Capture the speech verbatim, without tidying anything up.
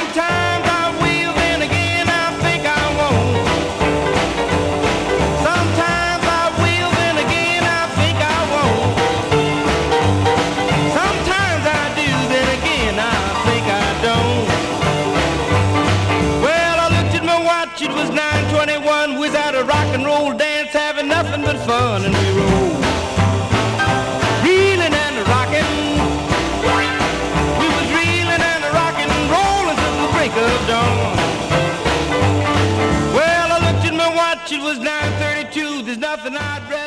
Sometimes I will, then again I think I won't. Sometimes I will, then again I think I won't. Sometimes I do, then again I think I don't. Well, I looked at my watch, it was nine twenty-one. We was at a rock and roll dance, having nothing but fun, and we rolled, reeling and rocking. We was reeling and rocking, rolling to the break of dawn. Well, I looked at my watch, it was nine thirty-two. There's nothing I'd rather